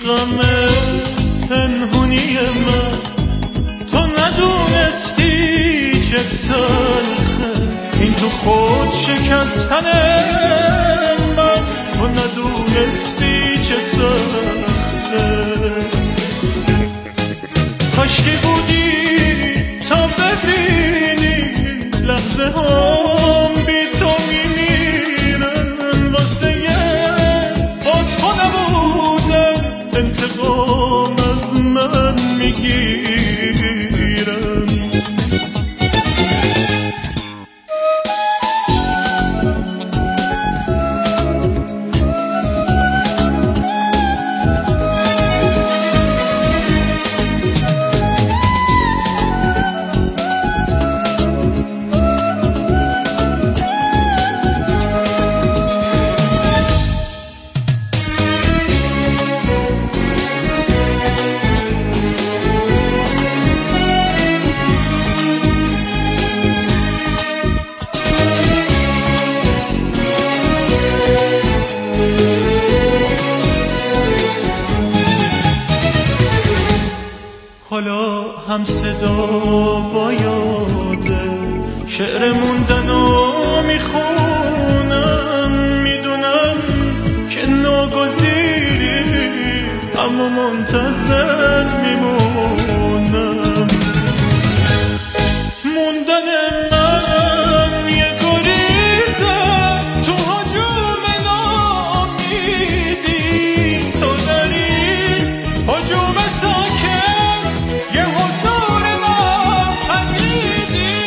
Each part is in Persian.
غم پنهونی من تو ندونستی چه تلخه، این تو خود شکستن من تو ندونستی چه سخته. کاشکی بودی تا ببینی لحظه هم بی تو میمیرن، واسه با تو نبودن انتقام از من میگیرن. حالا هم صدا با یاده شعر موندنو میخونم، میدونم که ناگزیری اما منتظر میمونم. موندن من یه گریزه تو هجوم ناامیدی، تو داری هجوم ساکن یه حضور ناپدیدی.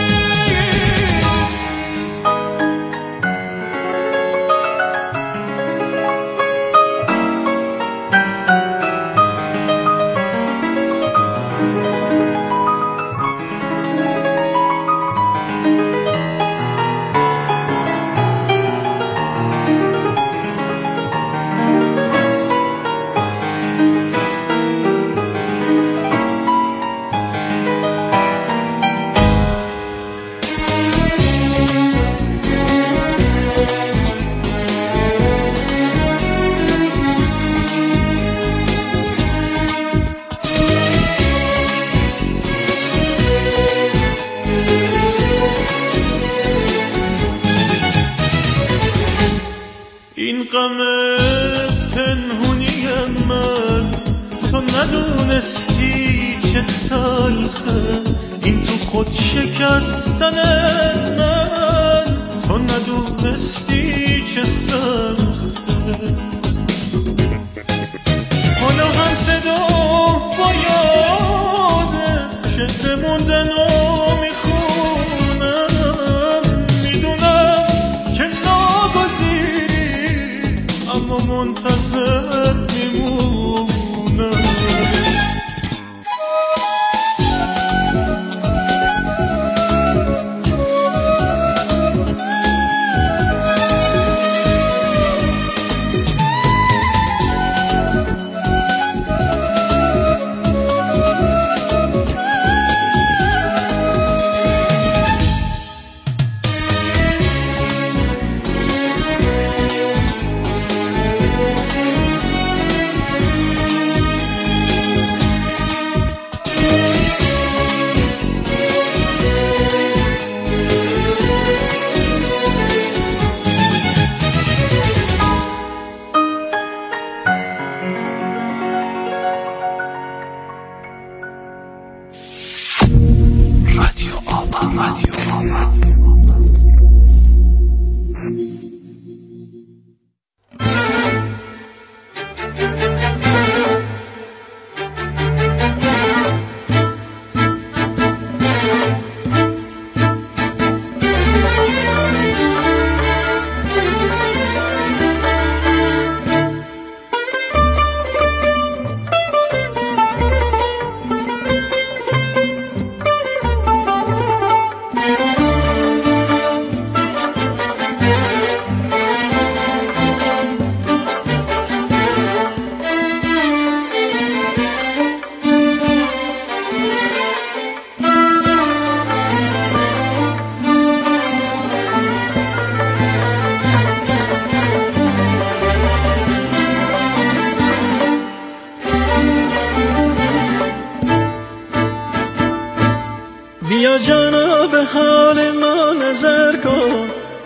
این غم پنهونی من تو ندونستی چه تلخه، این تو خود شکستن من تو ندونستی چه سخته. حالا هم صدا با یاده شعر موندنو میخونم، میدونم که ناگزیری اما منتظر میمونم.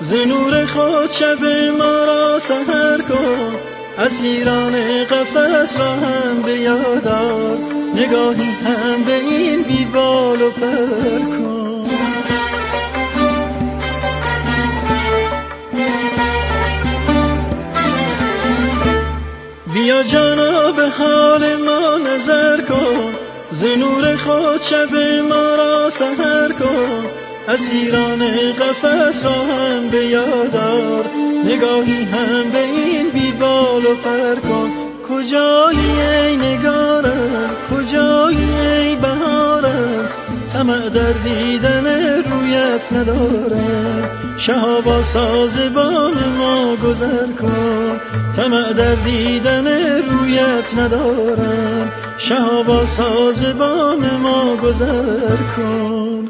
ز نور خود شب ما را سحر کن، اسیران قفس را هم به یاد آر، نگاهی هم به این بی بال و پر کن. بیا جانا به حال ما نظر کن، ز نور خود شب ما را سحر کن، اسیران قفس را هم به یاد آر، نگاهی هم به این بی بال و پر کن. کجایی ای نگارم، کجایی ای بهارم، طمع در دیدن رویت ندارم، شهابا ساز بام ما گذر کن، طمع در دیدن رویت ندارم، شهابا ساز بام ما گذر کن.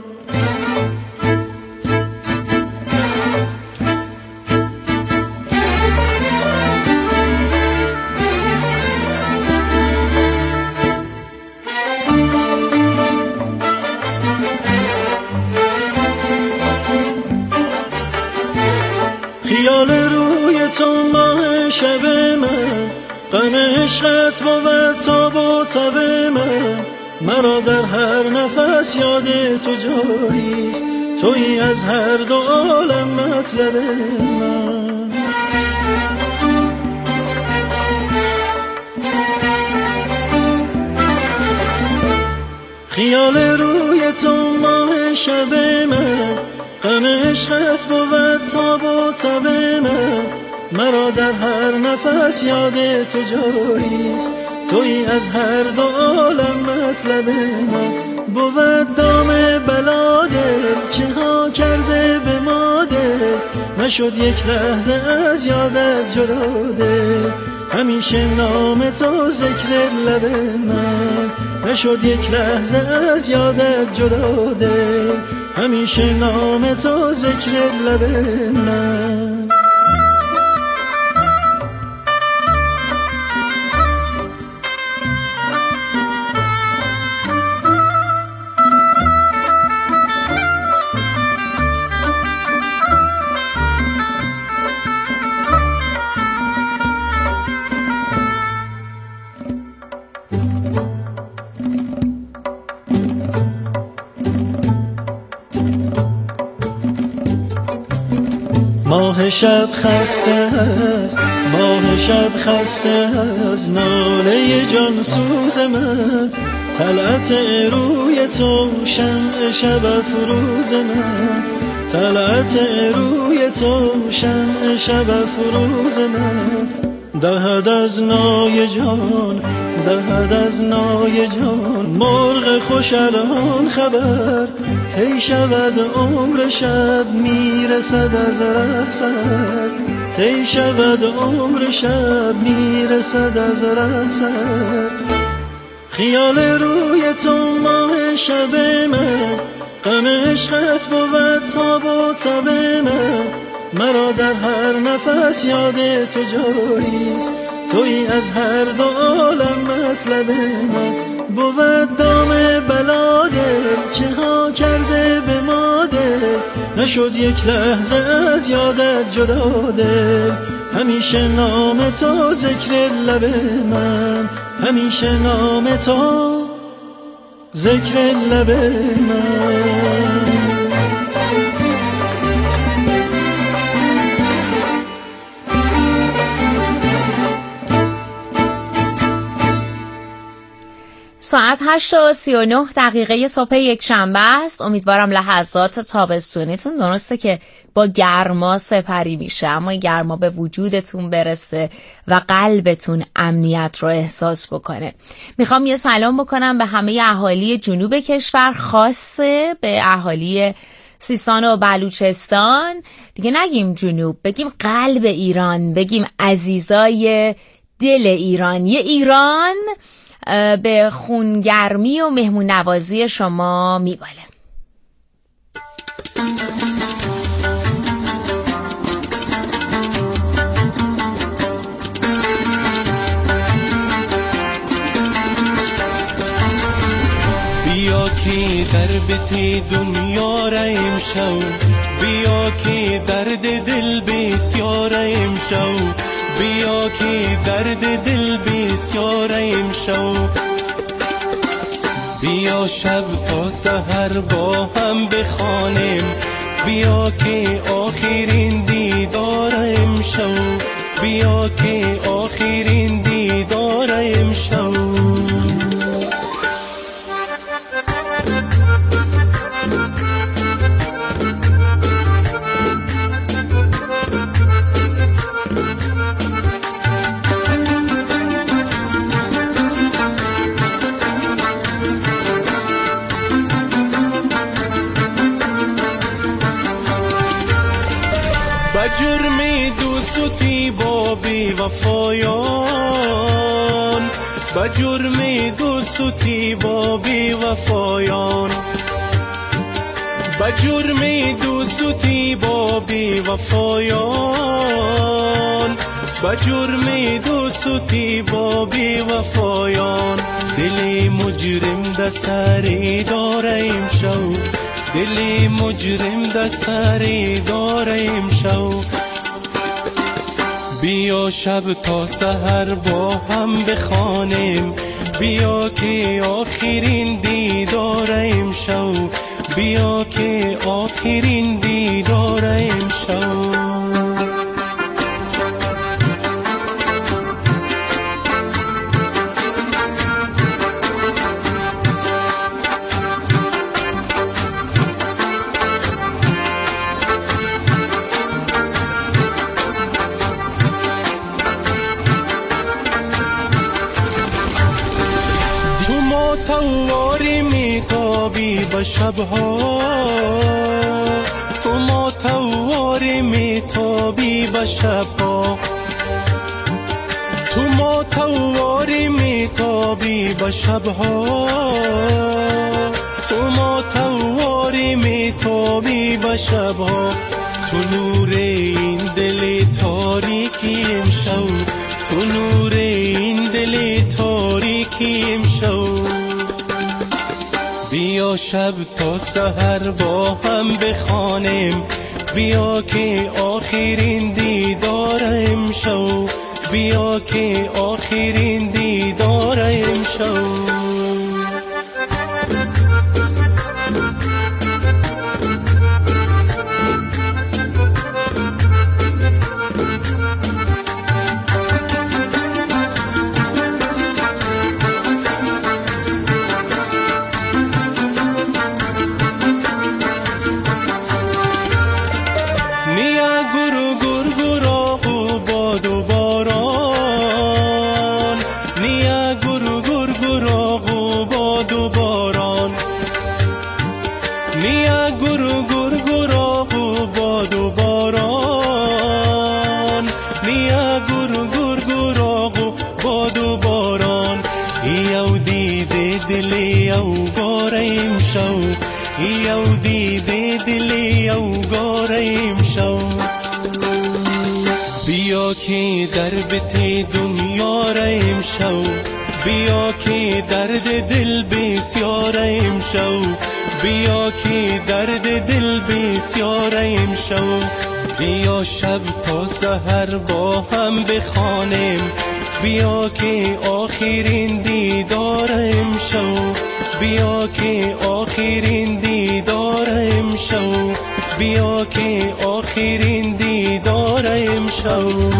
خیال روی تو ماه شب من، غم عشقت بود تاب و تب من، مرا در هر نفس یاد تو جاییست، تویی از هر دو عالم مطلب من. خیال روی تو ماه شب من، غم عشقت بود تاب و تب من، مرا در هر نفس یاد تو جاییست، تویی از هر دو عالم مطلب من. بود دام بلا دل چه ها کرده به ما دل، نشد یک لحظه از یادت جدا دل، همیشه نام تو ذکر لب من، نشد یک لحظه از یادت جدا دل، همیشه نام تو ذکر لب من. ماه شب خسته است، ماه شب خسته است، ناله جان سوز من، طلعت روی تو شمع شب افروز من، طلعت روی تو شمع شب افروز من. دهد از نای جان، دهد از نای جان، مرغ خوش الان خبر، طی شود عمر شب میرسد از ره سر، طی شود عمر شب میرسد از ره سر. خیال روی تو ماه شب من، غم عشقت بود تاب و تب من، مرا در هر نفس یاد تو جاییست، تویی از هر دو عالم مطلب من. بود دام بلا دل چه ها کرده به ما دل، نشد یک لحظه از یادت جدا دل، همیشه نام تو ذکر لب من، همیشه نام تو ذکر لب من. ساعت 8:39 صبح یک شنبه است. امیدوارم لحظات تابستونیتون درسته که با گرما سپری میشه، اما گرما به وجودتون برسه و قلبتون امنیت رو احساس بکنه. میخوام یه سلام بکنم به همه اهالی جنوب کشور، خاصه به اهالی سیستان و بلوچستان. دیگه نگیم جنوب، بگیم قلب ایران، بگیم عزیزای دل ایران. یه ایران به خونگرمی و مهمون نوازی شما میباله. بیا که در بیت دنیا را امشب بیا که درد دل بسیار امشو، بیا که درد دل بسیار امشو. بیا شب تا سحر با هم بخوانیم، بیا که آخرین دیدار امشو، بیا که آخرین دیدار امشو. جرم دوستی با بی وفایان، با جرم دوستی با بی وفایان، با جرم دوستی با بی وفایان، با جرم دوستی با بی وفایان. دل مجرم دسری داره امشو، دل مجرم دسری داره امشو. بیا شب تا سحر با هم بخوانیم، بیا که آخرین دیدار امشو، بیا که آخرین دیدار امشو. تواری میتابی به شبها، تو ما تواری میتابی به شبها، تو ما تواری میتابی به شبها، تو ما تواری میتابی به شبها. تو نور این دل تاریکی امشو، تو نور این دل تاریکی امشو. بیا شب تا سحر با هم بخوانیم، بیا که آخرین دیدار امشو، بیا که آخرین دیدار امشو. نیا گرو گر گراغو باد و باران، نیا گرو گر گراغو باد و باران. یو دیده دل یو گاریم شو، یو دیده دل یو گاریم شو. بیا که در بیت دنیا ریم شو، بیا که درد دل بسیاریم شو، بیا که درد دل بسیاریم شو. بیا شب تا سحر با هم بخوانیم، بیا که آخرین دیداریم شو، بیا که آخرین دیداریم شو، بیا که آخرین دیداریم شو.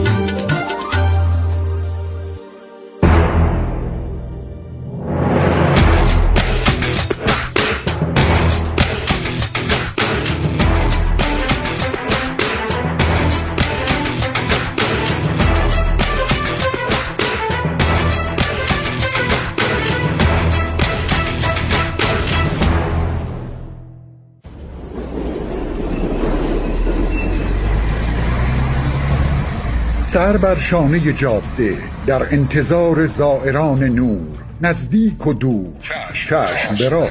سر بر شانه جاده در انتظار زائران نور، نزدیک و دور چشم به راه.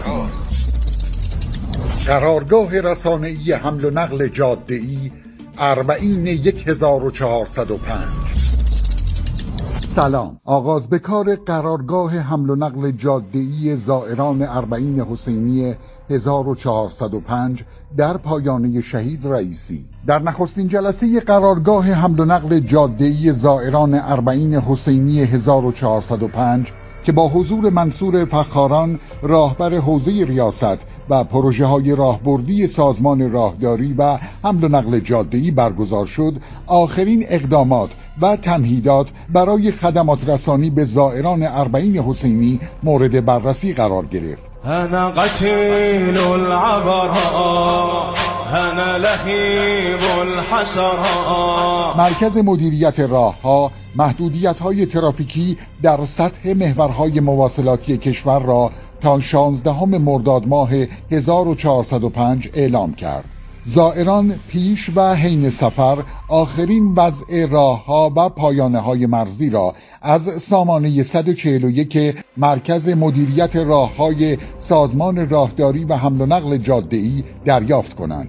قرارگاه رسانه‌ای حمل و نقل جاده‌ای 40 1405. سلام. آغاز به کار قرارگاه حمل و نقل جاده‌ای زائران اربعین حسینی 1405 در پایانه شهید رئیسی. در نخستین جلسه قرارگاه حمل و نقل جاده‌ای زائران اربعین حسینی 1405 که با حضور منصور فخاران راهبر حوزه ریاست و پروژه‌های راهبردی سازمان راهداری و حمل و نقل جاده‌ای برگزار شد، آخرین اقدامات و تمهیدات برای خدمات رسانی به زائران اربعین حسینی مورد بررسی قرار گرفت. انا قتیل العبرها انا لهیب الحسرها. مرکز مدیریت راهها محدودیت‌های ترافیکی در سطح محورهای مواصلاتی کشور را تا 16 مرداد ماه 1405 اعلام کرد. زائران پیش و حین سفر آخرین وضع راهها و پایانه‌های مرزی را از سامانه 141 مرکز مدیریت راههای سازمان راهداری و حمل و نقل جاده‌ای دریافت کنند.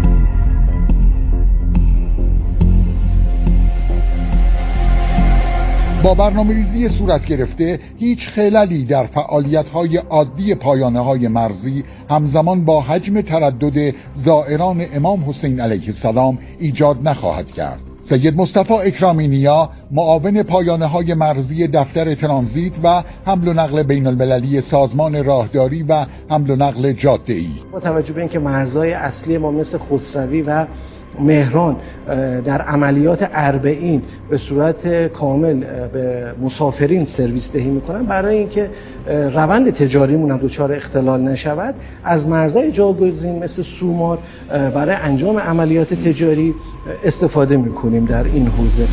با برنامه‌ریزی صورت گرفته هیچ خللی در فعالیت‌های عادی پایانه‌های مرزی همزمان با حجم تردد زائران امام حسین علیه السلام ایجاد نخواهد کرد. سید مصطفی اکرامی نیا، معاون پایانه‌های مرزی دفتر ترانزیت و حمل و نقل بین المللی سازمان راهداری و حمل و نقل جاده‌ای، با توجه به اینکه مرزهای اصلی ما مثل خسروی و مهران در عملیات اربعین به صورت کامل به مسافرین سرویس دهی میکنن، برای اینکه روند تجاریمون هم دچار اختلال نشود از مرزهای جاگزین مثل سومار برای انجام عملیات تجاری استفاده میکنیم در این حوزه.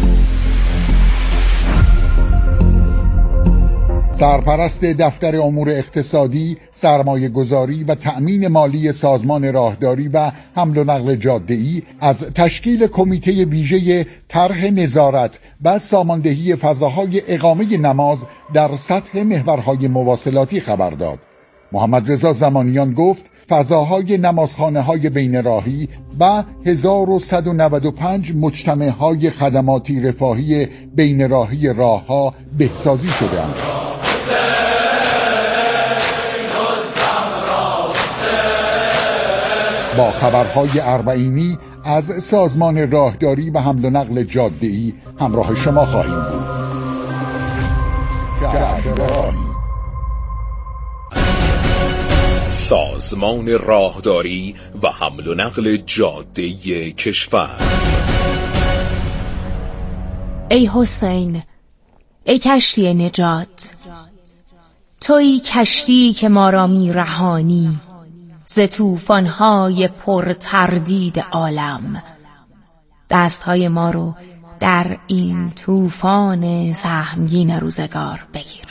سرپرست دفتر امور اقتصادی، سرمایه گذاری و تأمین مالی سازمان راهداری و حمل و نقل جاده‌ای از تشکیل کمیته ویژه طرح نظارت و ساماندهی فضاهای اقامه نماز در سطح محورهای مواصلاتی خبر داد. محمد رضا زمانیان گفت فضاهای نمازخانه‌های بین راهی و 1195 مجتمع‌های خدماتی رفاهی بین راهی راه‌ها بهسازی شده‌اند. با خبرهای اربعینی از سازمان راهداری و حمل و نقل جاده‌ای همراه شما خواهیم بود. سازمان راهداری و حمل و نقل جاده‌ای کشور. ای حسین، ای کشتی نجات، تویی کشتی که ما را می رهانی ز طوفان‌های پر تردید عالم. دست‌های ما رو در این طوفان سهمگین روزگار بگیر.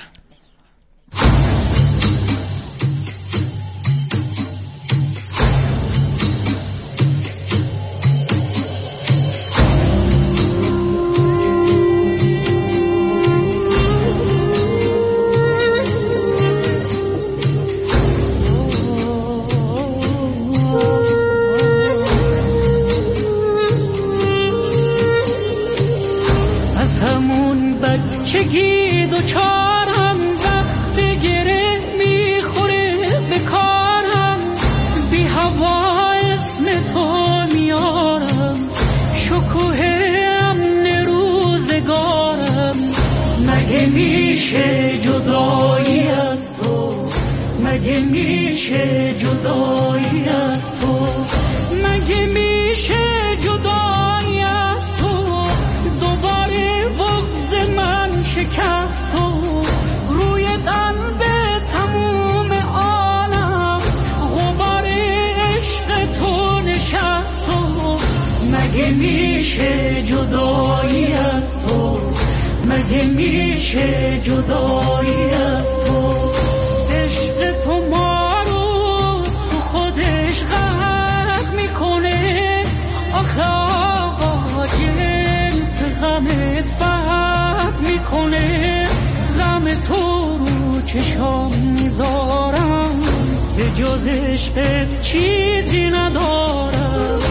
بچگی دوچارم وقت گره میخوره به کارم، بی هوا اسم تو میارم، شکوه امن روزگارم. مگه میشه جدایی از تو، مگه میشه جدایی از تو، مگه میشه جدایی از تو. دوباره بغض من شکست تو، روی قلب تموم عالم غبار عشق تو نشست تو. مگه میشه جدایی از تو، مگه میشه جدایی از تو. عشق تو ما رو تو خودش غرق میکنه، آخه آقا جنس غمت فرق میکنه. غم تو رو چشام میذارم، به جز عشقت چیزی ندارم.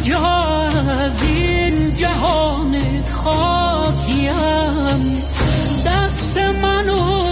کجا از این جهان خاکیم، دست منو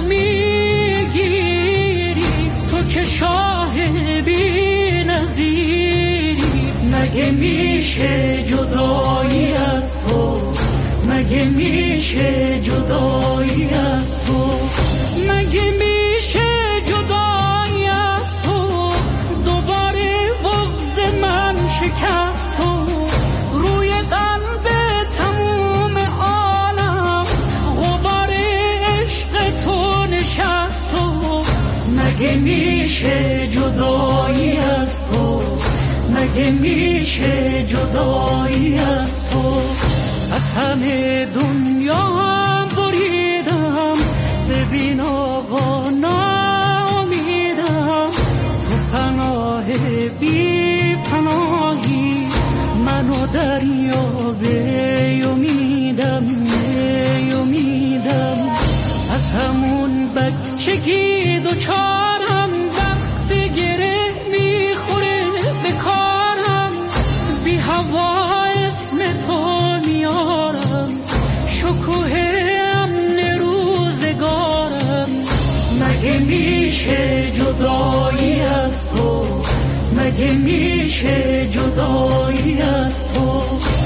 میگیری تو که شاه بی نظیری. مگه میشه جدایی از تو، مگه میشه جدایی از تو، مگه میشه جدایی از تو. دوباره بغض من شکست تو، روی قلب تموم عالم غبار عشق تو نشست تو. مگه میشه جدایی از تو، مگه میشه جدایی از تو. از همه دنیا هم بریدم، ببین آقا ناامیدم. تو پناه بی پناهی، منو دریابه امیدم، امیدم. از همون بچگی دوچارم، وقت گره میخوره به کارم. بی هوا اسم تو میارم، شکوه امن روزگارم. مگه میشه جدایی از تو، مگه میشه جدایی از تو.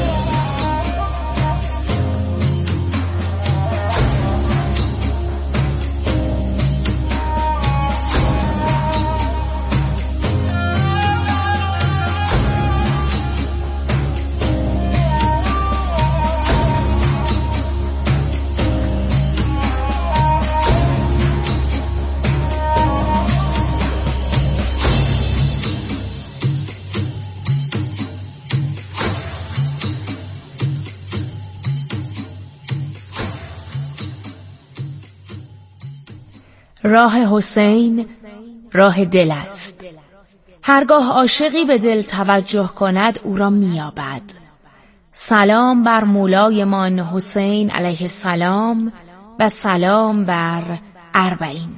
راه حسین راه دل است. هرگاه عاشقی به دل توجه کند او را میابد. سلام بر مولایمان حسین علیه السلام و سلام بر اربعین.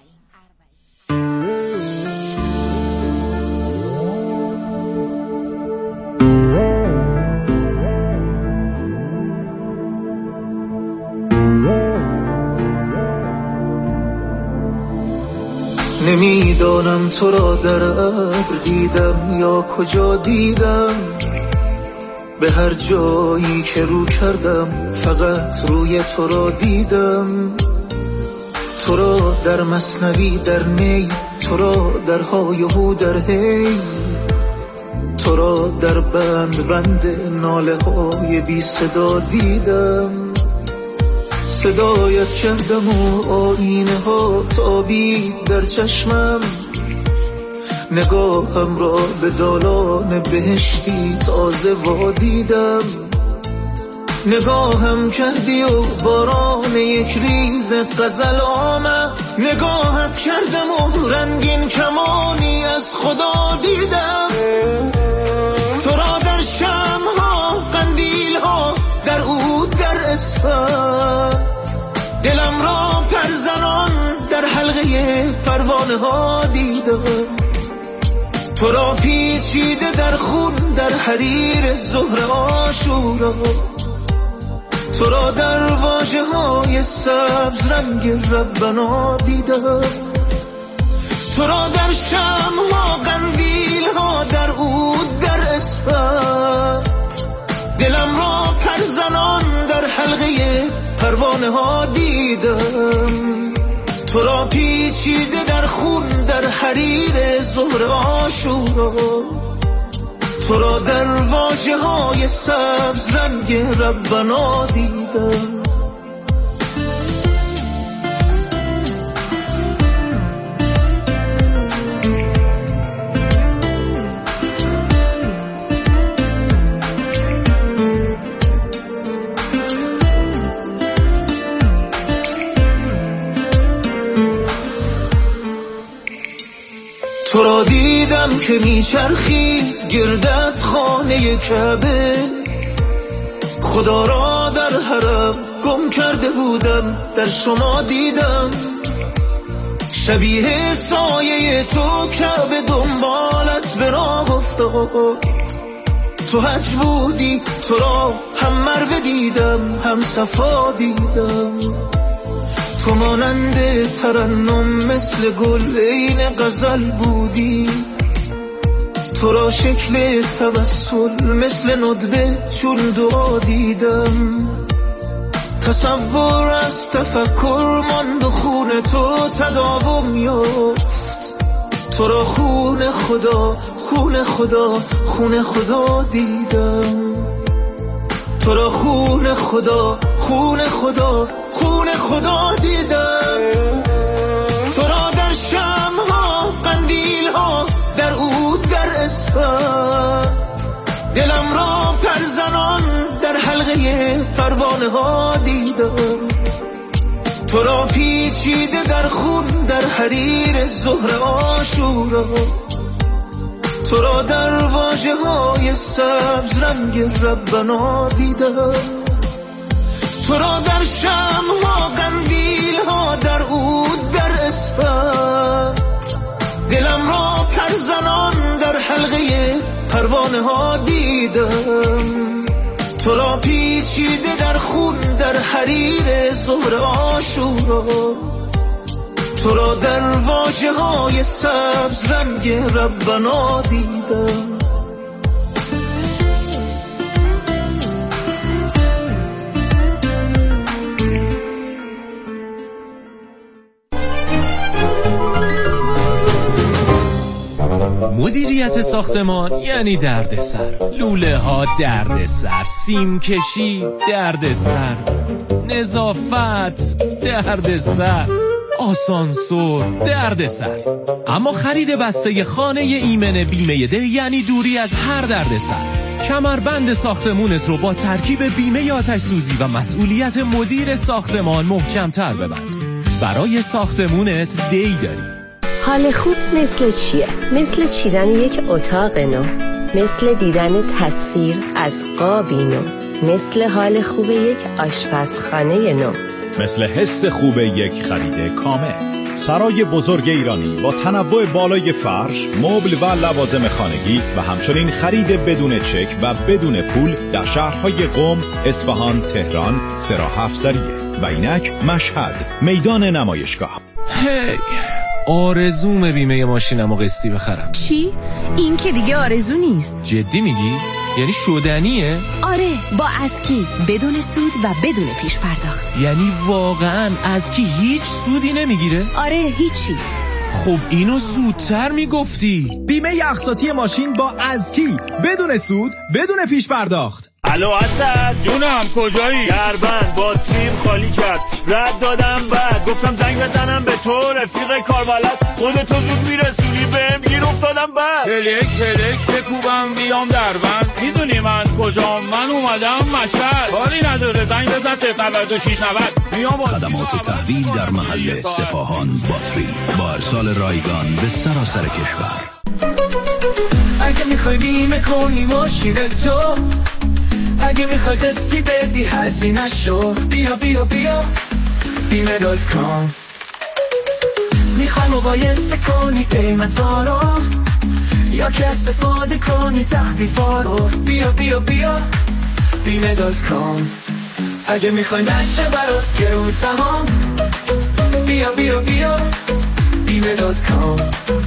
نمیدانم تو را در ابر دیدم یا کجا دیدم، به هر جایی که رو کردم فقط روی تو را دیدم. تو را در مثنوی در نی، تو را در های و هو در هی، تو را در بند بند ناله های بی صدا دیدم. صدایت کردم و آینه ها تابید در چشمم، نگاهم را به دالان بهشتی تازه وا دیدم. نگاهم کردی و باران یک ریز غزل آمد، نگاهت کردم و رنگین کمانی از خدا دیدم. تو را در شمع‌ها قندیل‌ها در عود در اسفند، دلم را پرزنان در حلقه پروانه ها دیدم. تو را پیچیده در خون در حریر زهر عاشورا، تو را در واژه های سبز رنگ ربنا دیدم. تو را در شمع‌ها قندیل‌ها در عود در اسفند، دلم را پرزنان در حلقه پروانه ها دیدم. تو را پیچیده در خون در حریر زهر عاشورا، تو را در واژه های سبز رنگ ربنا دیدم. تو را دیدم که میچرخید گردت خانه کعبه، خدا را در حرم گم کرده بودم در شما دیدم. شبیه سایه تو کعبه دنبالت به راه افتاد، تو حج بودی تو را هم مروه دیدم هم صفا دیدم، تو مانند ترنم مثل گل عین غزل بودی، تو را شکل توسل مثل ندبه چون دعا دیدم، تصور از تفکر ماند و خون تو تداوم یافت، تو را خون خدا خون خدا خون خدا دیدم، تو را خون خدا خون خدا خون خدا دیدم، تو را در شمع‌ها قندیل‌ها در عود در اسفند، دلم را پرزنان در حلقه پروانه ها دیدم، تو را پیچیده در خون در حریر ظهر عاشورا، تو را در واژه های سبز رنگ ربنا دیدم، تو را در شمع‌ها قندیل‌ها در عود در اسفند، دلم را پرزنان در حلقه پروانه ها دیدم، تو را پیچیده در خون در حریر ظهر عاشورا، تو را در واژه های سبز رنگ ربنا دیدم. مدیریت ساختمان یعنی دردسر، لوله ها دردسر، سیم کشی دردسر، نظافت دردسر، آسانسور دردسر. اما خرید بسته خانه ایمن بیمه ده یعنی دوری از هر دردسر. کمربند ساختمونت رو با ترکیب بیمه آتش سوزی و مسئولیت مدیر ساختمان محکم‌تر ببند. برای ساختمونت دی داری. حال خوب مثل چیه؟ مثل چیدن یک اتاق نو، مثل دیدن تصویر از قابی نو، مثل حال خوب یک آشپزخانه نو، مثل حس خوب یک خرید کامل. سرای بزرگ ایرانی با تنوع بالای فرش، مبل و لوازم خانگی و همچنین خرید بدون چک و بدون پول در شهرهای قم، اصفهان، تهران، سراح افزاریه و اینک مشهد، میدان نمایشگاه. هی آرزوم بیمه ماشینمو قسطی بخرم. چی؟ این که دیگه آرزو نیست. جدی میگی؟ یعنی شدنیه؟ آره، با اسکی بدون سود و بدون پیش پرداخت. یعنی واقعا اسکی هیچ سودی نمیگیره؟ آره، هیچی. خب اینو زودتر میگفتی. بیمه اقساطی ماشین با اسکی بدون سود بدون پیش پرداخت. الو اسد جونم، کجایی؟ دربند باتریم خالی کرد، رد دادم بعد گفتم زنگ بزنم به تو رفیق کاربلد، خودتو زود میرسونی بهم گیر افتادم بعد هلک بکوبم بیام دربند، میدونی من کجام؟ من اومدم مشهد، کاری نداره زنگ بزن 09690 میام. خدمات تحویل در محل سپاهان باتری با ارسال رایگان به سراسر کشور. اگه میخوای بیمه کنی ماشین تو، اگه میخوای قسطی بدی هزینه شو، بیا بیمه.com. میخوای مقایسه کنی قیمتا رو یا که استفاده کنی تخفیفا رو، بیا بیمه.com. اگه میخوای نشه برات گرون سهام، بیا بیمه.com.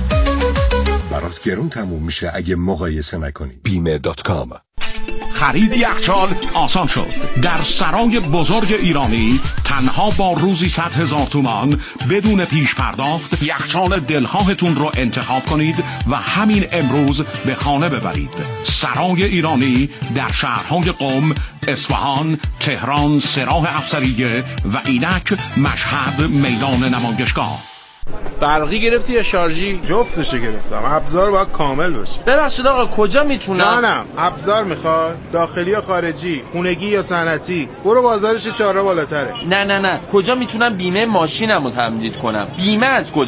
برات گرون تموم میشه اگه مقایسه نکنی. بیمه.com. خرید یخچال آسان شد. در سرای بزرگ ایرانی تنها با روزی 100,000 تومان بدون پیش پرداخت یخچال دلخواهتون رو انتخاب کنید و همین امروز به خانه ببرید. سرای ایرانی در شهرهای قم، اصفهان، تهران، سراح افزاریه و اینک مشهد، میدان نمایشگاه. برقی گرفتی یا شارژی؟ جفتشو گرفتم. ابزار باید کامل باشه. ببخشید آقا کجا میتونم؟ جانم، ابزار میخواد؟ داخلی یا خارجی؟ خونگی یا صنعتی؟ برو بازارش 4 بالاتره. نه کجا میتونم بیمه ماشینمو تمدید کنم؟ بیمه از کجا